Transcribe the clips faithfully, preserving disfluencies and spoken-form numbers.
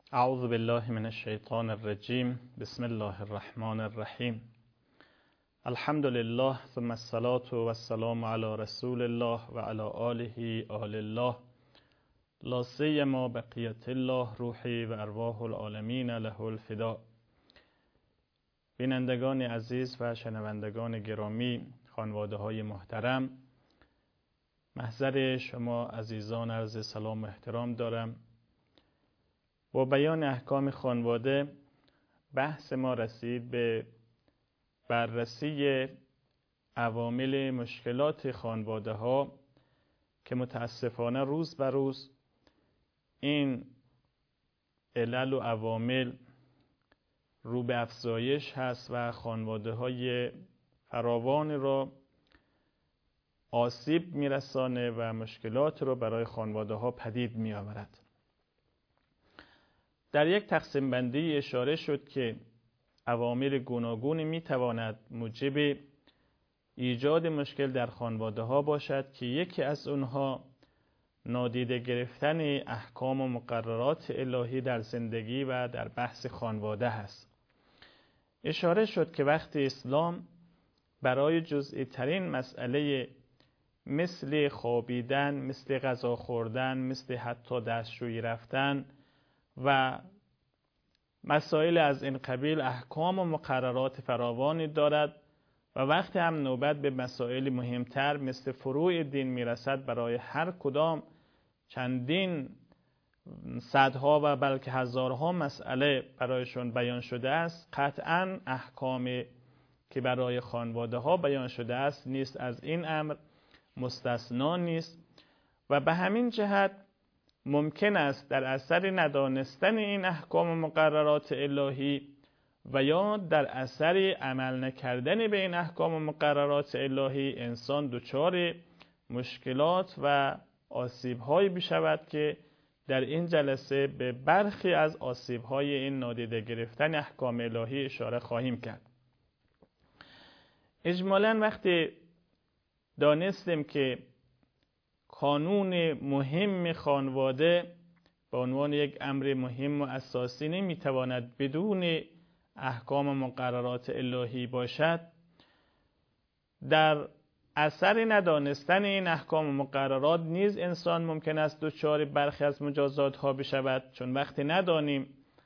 اعوذ بالله من الشیطان الرجیم. بسم الله الرحمن الرحیم. الحمد لله ثم الصلاة والسلام علی رسول الله و علی آله آل الله لا سیما بقیت الله روحی و ارواح العالمین له الفداء. بینندگان عزیز و شنوندگان گرامی، خانواده های محترم، محضر شما عزیزان عرض سلام و احترام دارم. با بیان احکام خانواده بحث ما رسید به بررسی عوامل مشکلات خانواده ها که متاسفانه روز به روز این علل و عوامل رو به افزایش هست و خانواده های فراوان را آسیب میرسانه و مشکلات را برای خانواده ها پدید می آورد. در یک تقسیم بندی اشاره شد که عوامل گوناگونی می تواند موجب ایجاد مشکل در خانواده ها باشد که یکی از اونها نادیده گرفتن احکام و مقررات الهی در زندگی و در بحث خانواده هست. اشاره شد که وقتی اسلام برای جزئی ترین مسئله مثل خوابیدن، مثل غذا خوردن، مثل حتی دستشویی رفتن و مسائل از این قبیل احکام و مقررات فراوانی دارد و وقتی هم نوبت به مسائل مهمتر مثل فروع دین میرسد، برای هر کدام چندین صدها و بلکه هزارها مسئله برایشون بیان شده است. قطعاً احکامی که برای خانواده ها بیان شده است نیست از این امر مستثنا نیست و به همین جهت ممکن است در اثر ندانستن این احکام و مقررات الهی و یا در اثر عمل نکردن به این احکام و مقررات الهی انسان دچار مشکلات و آسیب‌هایی بشود که در این جلسه به برخی از آسیب‌های این نادیده گرفتن احکام الهی اشاره خواهیم کرد. اجمالاً وقتی دانستیم که قانون مهم خانواده به عنوان یک امر مهم و اساسی نمیتواند بدون احکام و مقررات الهی باشد، در اثر ندانستن این احکام و مقررات نیز انسان ممکن است دچار برخی از مجازات ها بشود، چون وقتی ندانیم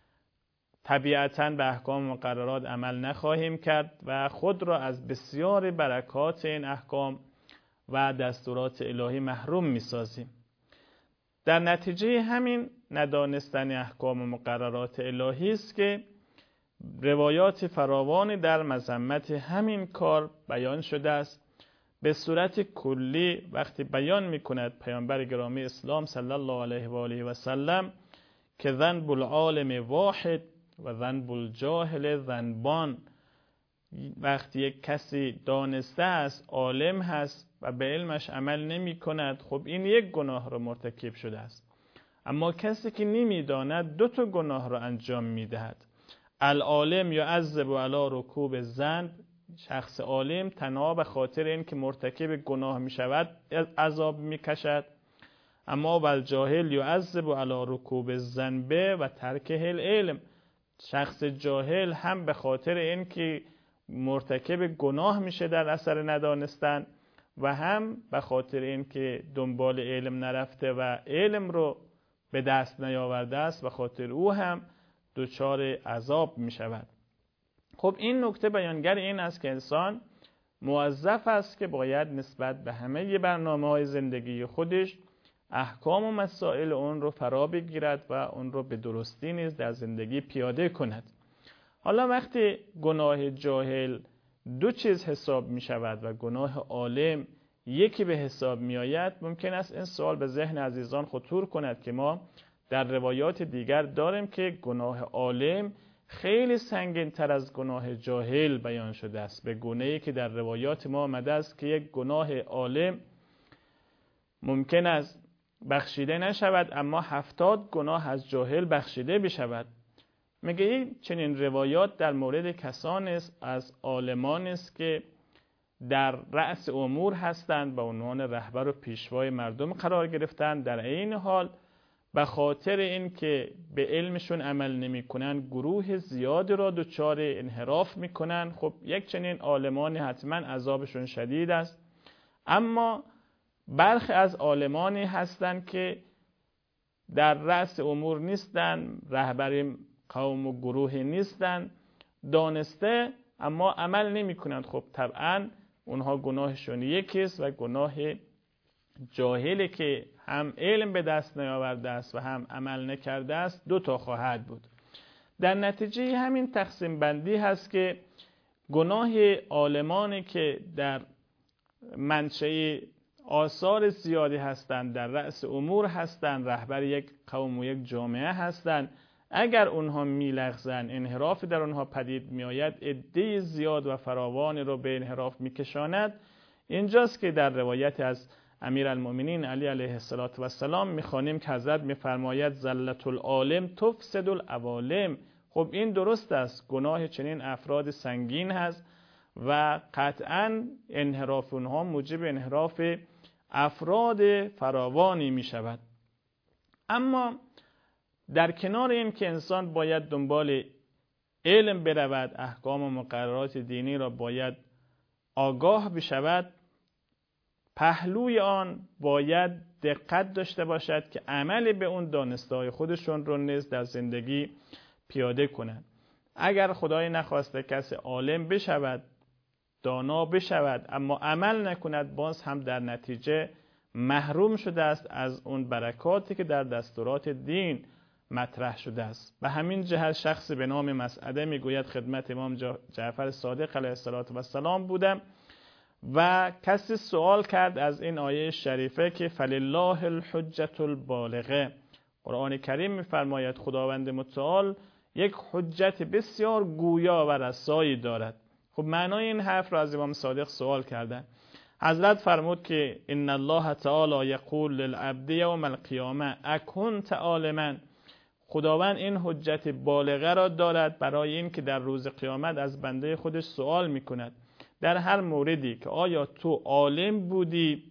طبیعتاً به احکام و مقررات عمل نخواهیم کرد و خود را از بسیار برکات این احکام و دستورات الهی محروم می‌سازیم. در نتیجه همین ندانستن احکام و مقررات الهی است که روایات فراوانی در مذمت همین کار بیان شده است. به صورت کلی وقتی بیان می‌کند پیامبر گرامی اسلام صلی الله علیه و آله و سلم که ذنب العالم واحد و ذنب الجاهل ذنبان، وقتی یک کسی دانسته است، عالم هست و به علمش عمل نمی کند، خب این یک گناه را مرتکب شده است. اما کسی که نمی داند دو تا گناه را انجام می دهد. العالم یعذب علی رکوب الذنب، شخص عالم تنها به خاطر این که مرتکب گناه می شود عذاب می کشد. اما والجاهل یعذب علی رکوب الذنب و ترکه العلم، شخص جاهل هم به خاطر این که مرتکب گناه میشه در اثر ندانستن و هم به خاطر این که دنبال علم نرفته و علم رو به دست نیاورده است و خاطر او هم دچار عذاب میشود. خب این نکته بیانگر این است که انسان موظف است که باید نسبت به همه برنامه‌های زندگی خودش احکام و مسائل اون رو فرا بگیرد و اون رو به درستی نیز در زندگی پیاده کند. حالا وقتی گناه جاهل دو چیز حساب می شود و گناه عالم یکی به حساب می آید، ممکن است این سوال به ذهن عزیزان خطور کند که ما در روایات دیگر داریم که گناه عالم خیلی سنگین تر از گناه جاهل بیان شده است، به گونه‌ای که در روایات ما آمده است که یک گناه عالم ممکن است بخشیده نشود اما هفتاد گناه از جاهل بخشیده بشود. میگه این چنین روایات در مورد کسان است از عالمان است که در رأس امور هستند، به عنوان رهبر و پیشوای مردم قرار گرفتند، در این حال به خاطر این که به علمشون عمل نمی کنن گروه زیادی را دچار انحراف می کنن. خب یک چنین عالمانی حتما عذابشون شدید است. اما برخی از عالمانی هستند که در رأس امور نیستن، رهبر قوم و گروه نیستن، دانسته اما عمل نمی کنند. خب طبعا اونها گناهشون یکیست و گناه جاهلی که هم علم به دست نیاورده است و هم عمل نکرده است دو تا خواهد بود. در نتیجه همین تقسیم بندی هست که گناه عالمانی که در منشأ آثار زیادی هستند، در رأس امور هستند، رهبر یک قوم و یک جامعه هستند، اگر اونها میلغزن، انحرافی در اونها پدید میآید، عده زیاد و فراوانی رو به انحراف میکشاند. اینجاست که در روایت از امیرالمؤمنین علی علیه السلام میخوانیم که حضرت میفرماید زلت العالم تفسد العوالم. خب این درست است، گناه چنین افراد سنگین هست و قطعا انحراف اونها موجب انحراف افراد فراوانی می شود. اما در کنار این که انسان باید دنبال علم برود، احکام و مقررات دینی را باید آگاه بشود، پهلوی آن باید دقت داشته باشد که عمل به اون دانسته‌های خودشون رو نیز در زندگی پیاده کنند. اگر خدای نخواسته کسی عالم بشود، دانا بشود، اما عمل نکند، باز هم در نتیجه محروم شده است از اون برکاتی که در دستورات دین مطرح شده است. به همین جهت شخصی به نام مسعده میگوید خدمت امام جعفر صادق علیه السلام بودم و کسی سوال کرد از این آیه شریفه که فلله الحجة البالغه. قرآن کریم میفرماید خداوند متعال یک حجت بسیار گویا و رسایی دارد. خب معنای این حرف را از امام صادق سوال کردن. حضرت فرمود که ان الله تعالی یقول للعبد یوم القیامه اکنت عالما. خداوند این حجت بالغه را دارد برای این که در روز قیامت از بنده خودش سوال میکند در هر موردی که آیا تو عالم بودی؟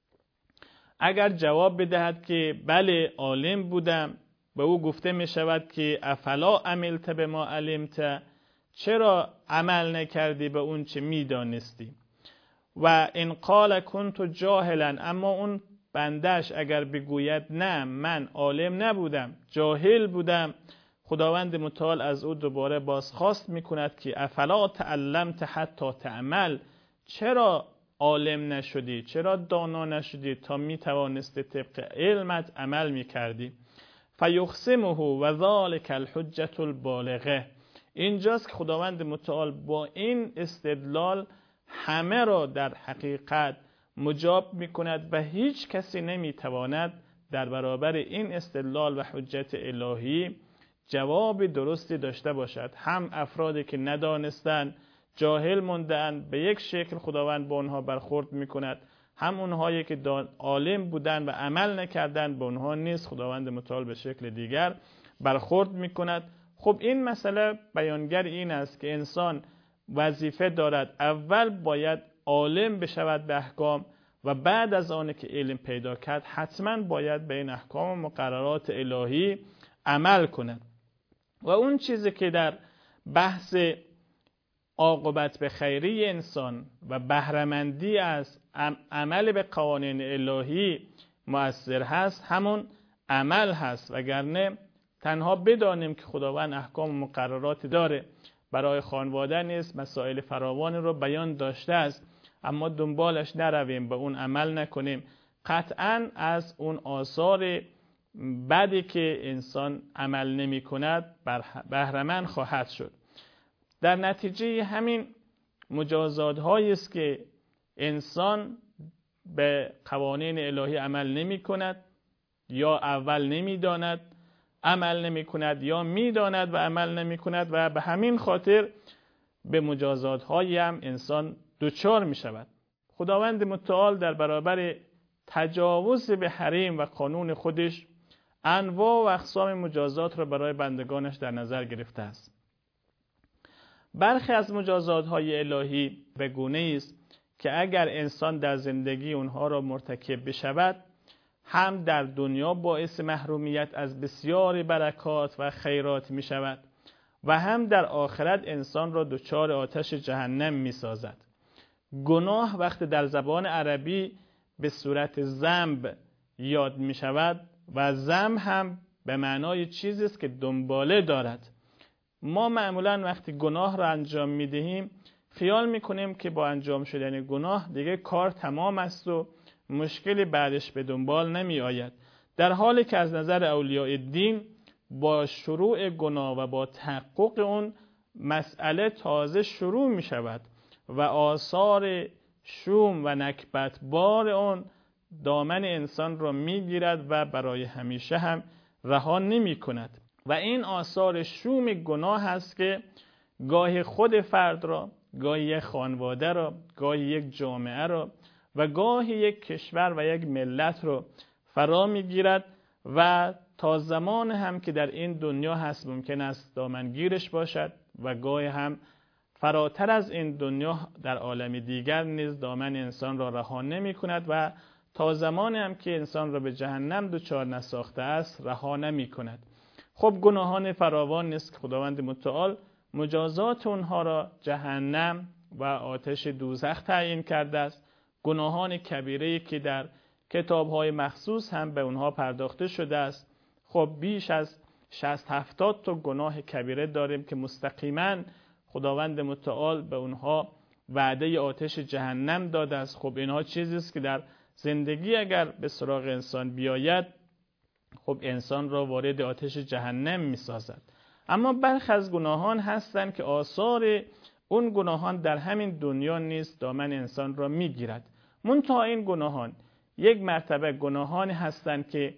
اگر جواب بدهد که بله عالم بودم، به او گفته می شود که افلا عملت بما علمت، چرا عمل نکردی به اون چه می دانستی؟ و ان قال کنت جاهلا، اما اون بندش اگر بگوید نه من عالم نبودم، جاهل بودم، خداوند متعال از او دوباره بازخواست می کند که افلا تعلمت حتی تعمل، چرا عالم نشدی، چرا دانا نشدی تا می توانستی طبق علمت عمل می کردی؟ فیخصمه و ذالک الحجة البالغه. اینجاست که خداوند متعال با این استدلال همه را در حقیقت مجاب می کند و هیچ کسی نمی تواند در برابر این استدلال و حجت الهی جواب درستی داشته باشد. هم افرادی که ندانستند، جاهل موندند، به یک شکل خداوند با اونها برخورد می کند، هم اونهایی که عالم بودند و عمل نکردند به اونها نیز خداوند متعال به شکل دیگر برخورد می کند. خب این مسئله بیانگر این است که انسان وظیفه دارد اول باید عالم بشود به احکام و بعد از آن که علم پیدا کرد حتما باید به این احکام و مقررات الهی عمل کند. و اون چیزی که در بحث عاقبت به خیری انسان و بهره‌مندی از عمل به قوانین الهی مؤثر هست همون عمل هست، وگرنه تنها بدانیم که خداوند احکام و مقرراتی داره، برای خانواده نیست مسائل فراوانی رو بیان داشته است، اما دنبالش نرویم، به اون عمل نکنیم، قطعاً از اون آثار بعدی که انسان عمل نمی کند بهره‌مند خواهد شد. در نتیجه همین مجازات هایی است که انسان به قوانین الهی عمل نمی کند یا اول نمی داند عمل نمی کند یا می داند و عمل نمی کند و به همین خاطر به مجازات هایی هم انسان دچار می شود. خداوند متعال در برابر تجاوز به حریم و قانون خودش انواع و اقسام مجازات را برای بندگانش در نظر گرفته است. برخی از مجازات های الهی به گونه است که اگر انسان در زندگی اونها را مرتکب بشود هم در دنیا باعث محرومیت از بسیار برکات و خیرات می شود و هم در آخرت انسان را دچار آتش جهنم می سازد. گناه وقتی در زبان عربی به صورت ذنب یاد می شود و ذنب هم به معنای چیزی است که دنباله دارد. ما معمولا وقتی گناه را انجام می دهیم خیال می کنیم که با انجام شدن گناه دیگه کار تمام است و مشکلی بعدش به دنبال نمی آید، در حالی که از نظر اولیاء دین با شروع گناه و با تحقق اون مسئله تازه شروع می شود و آثار شوم و نکبت بار اون دامن انسان را می گیرد و برای همیشه هم رها نمی کند. و این آثار شوم گناه هست که گاهی خود فرد را، گاهی یک خانواده را، گاهی یک جامعه را و گاهی یک کشور و یک ملت را فرا می گیرد و تا زمان هم که در این دنیا هست ممکن است دامنگیرش باشد و گاهی هم فراتر از این دنیا در عالم دیگر نیز دامن انسان را رها نمی کند و تا زمان هم که انسان را به جهنم دچار نساخته است رها نمی کند. خب گناهان فراوان نیست که خداوند متعال مجازات اونها را جهنم و آتش دوزخ تعیین کرده است. گناهان کبیره‌ای که در کتاب‌های مخصوص هم به اونها پرداخته شده است. خب بیش از شصت هفتاد تا گناه کبیره داریم که مستقیما خداوند متعال به اونها وعده آتش جهنم داده است. خب اینها چیزی است که در زندگی اگر به سراغ انسان بیاید خب انسان را وارد آتش جهنم می‌سازد. اما برخی از گناهان هستند که آثار اون گناهان در همین دنیا نیست دامن انسان را میگیرد. منتها این گناهان یک مرتبه گناهانی هستند که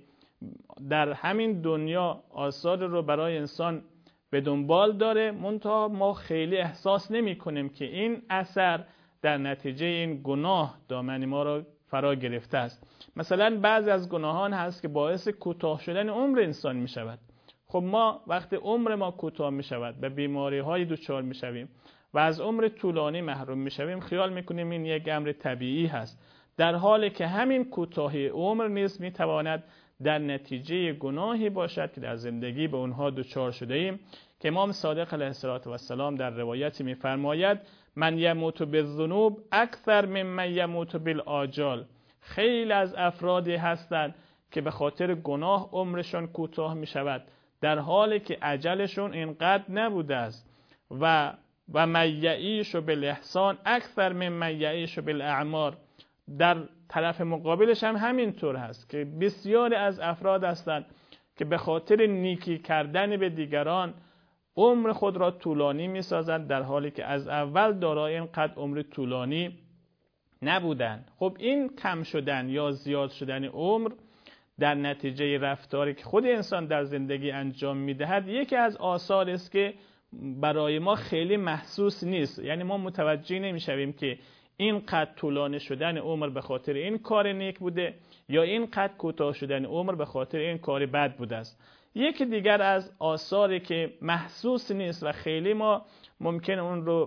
در همین دنیا آثار رو برای انسان به دنبال داره، منتها ما خیلی احساس نمی کنیم که این اثر در نتیجه این گناه دامن ما را فرا گرفته است. مثلا بعضی از گناهان هست که باعث کوتاه شدن عمر انسان می شود. خب ما وقتی عمر ما کوتاه می شود به بیماری های دچار می شویم و از عمر طولانی محروم می شویم خیال می کنیم این یک امر طبیعی هست، در حالی که همین کوتاهی عمر نیز می تواند در نتیجه گناهی باشد که در زندگی به اونها دچار شده ایم که امام صادق علیه السلام در روایتی می فرماید من یموت بالذنوب اکثر ممن یموت بالآجال. خیلی از افرادی هستند که به خاطر گناه عمرشون کوتاه می شود در حالی که اجلشون اینقدر نبوده است. و و من یعیش بالاحسان اکثر ممن یعیش بالاعمار. در طرف مقابلش هم همینطور هست که بسیاری از افراد هستند که به خاطر نیکی کردن به دیگران عمر خود را طولانی می سازند در حالی که از اول دارای اینقدر عمر طولانی نبودند. خب این کم شدن یا زیاد شدن عمر در نتیجه رفتاری که خود انسان در زندگی انجام می دهد یکی از آثار است که برای ما خیلی محسوس نیست. یعنی ما متوجه نمی شویم که اینقدر طولانی شدن عمر به خاطر این کار نیک بوده یا اینقدر کوتاه شدن عمر به خاطر این کار بد بوده است. یکی دیگر از آثاری که محسوس نیست و خیلی ما ممکن اون رو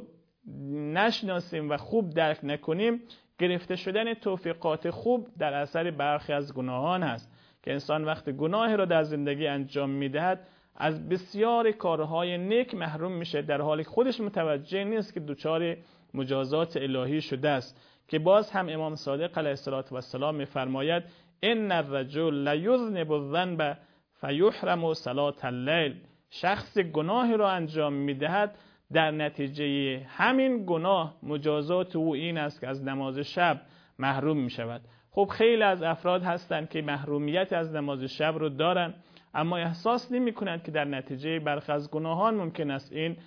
نشناسیم و خوب درک نکنیم گرفته شدن توفیقات خوب در اثر برخی از گناهان هست که انسان وقتی گناهی را در زندگی انجام میدهد از بسیار کارهای نیک محروم میشه در حالی که خودش متوجه نیست که دچار مجازات الهی شده است که باز هم امام صادق علیه السلام میفرماید ان الرجل لیذنب الذنب فیحرم صلاة اللیل. شخص گناهی را انجام میدهد در نتیجه همین گناه مجازات او این است که از نماز شب محروم می شود. خب خیلی از افراد هستند که محرومیت از نماز شب رو دارن اما احساس نمی کنند که در نتیجه برخی از گناهان ممکن است این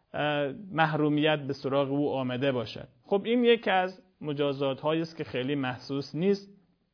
محرومیت به سراغ او آمده باشد. خب این یکی از مجازات هایی است که خیلی محسوس نیست.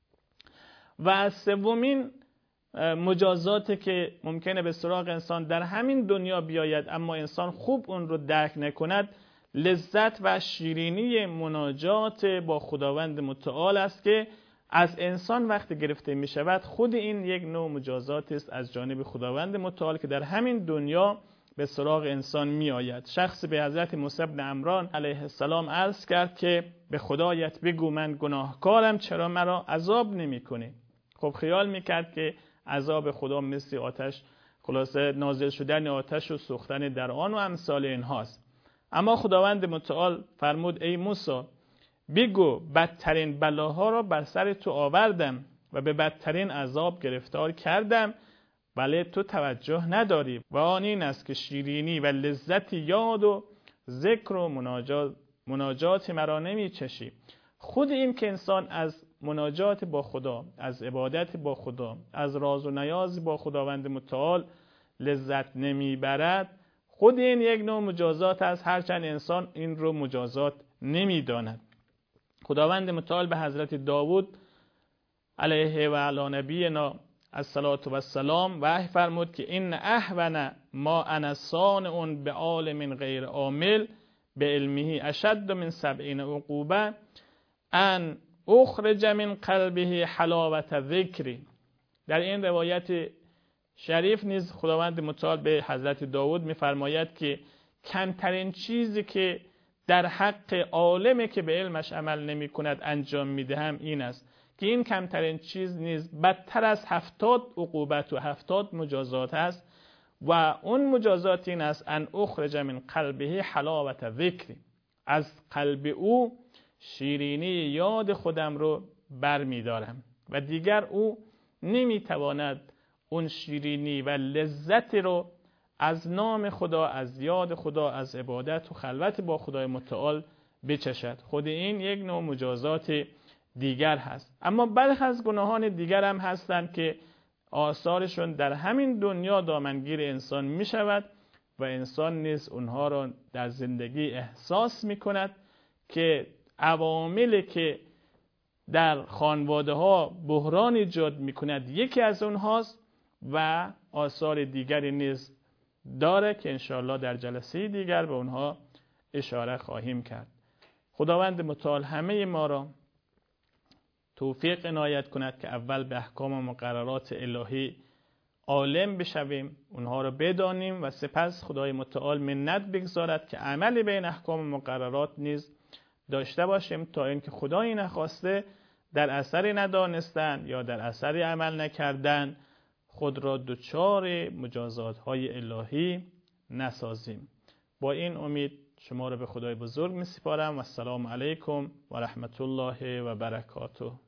و سومین مجازاتی که ممکنه به سراغ انسان در همین دنیا بیاید اما انسان خوب اون رو درک نکند لذت و شیرینی مناجات با خداوند متعال است که از انسان وقتی گرفته می شود خود این یک نوع مجازات است از جانب خداوند متعال که در همین دنیا به سراغ انسان می آید. شخص به حضرت موسی بن عمران علیه السلام عرض کرد که به خدایت بگو من گناهکارم چرا مرا عذاب نمی کنی؟ خب خیال میکرد که عذاب خدا مثل آتش، خلاصه نازل شدن آتش و سوختن در آن و امثال اینهاست. اما خداوند متعال فرمود ای موسی بگو بدترین بلاها را بر سر تو آوردم و به بدترین عذاب گرفتار کردم، ولی تو توجه نداری و آن این است که شیرینی و لذت یاد و ذکر و مناجات, مناجات مرا نمی چشی. خود این که انسان از مناجات با خدا، از عبادت با خدا، از راز و نیاز با خداوند متعال لذت نمی برد، خود این یک نوع مجازات است، هرچند انسان این رو مجازات نمی داند. خداوند متعال به حضرت داوود علیه و علی نبینا الصلاة و السلام وحی فرمود که این اهون ما انا صانع به عالم غیر عامل به علمه اشد من سبعین عقوبه ان اخرج من قلبه حلاوت ذکری. در این روایت شریف نیز خداوند متعال به حضرت داوود می‌فرماید که کمترین چیزی که در حق عالمی که به علمش عمل نمی کند انجام میدهم این است که این کمترین چیز نیز بدتر از هفتاد عقوبت و هفتاد مجازات است و اون مجازات این است ان اخرج من قلبه حلاوت ذکری، از قلب او شیرینی یاد خودم رو بر می دارم و دیگر او نمی تواند اون شیرینی و لذت رو از نام خدا، از یاد خدا، از عبادت و خلوت با خدای متعال بچشد. خود این یک نوع مجازات دیگر هست. اما برخی از گناهان دیگر هم هستند که آثارشون در همین دنیا دامنگیر انسان می شود و انسان نیز اونها را در زندگی احساس می کند که عواملی که در خانواده ها بحران ایجاد می کند یکی از اونهاست و آثار دیگری نیز داره که انشاءالله در جلسه دیگر به اونها اشاره خواهیم کرد. خداوند متعال همه ما را توفیق عنایت کند که اول به احکام و مقررات الهی عالم بشویم، اونها را بدانیم و سپس خدای متعال منت بگذارد که عمل به این احکام و مقررات نیز داشته باشیم تا اینکه خدای نخواسته در اثر ندانستن یا در اثر عمل نکردن خود را دچار مجازات های الهی نسازیم. با این امید شما را به خدای بزرگ می سپارم و السلام علیکم و رحمت الله و برکاته.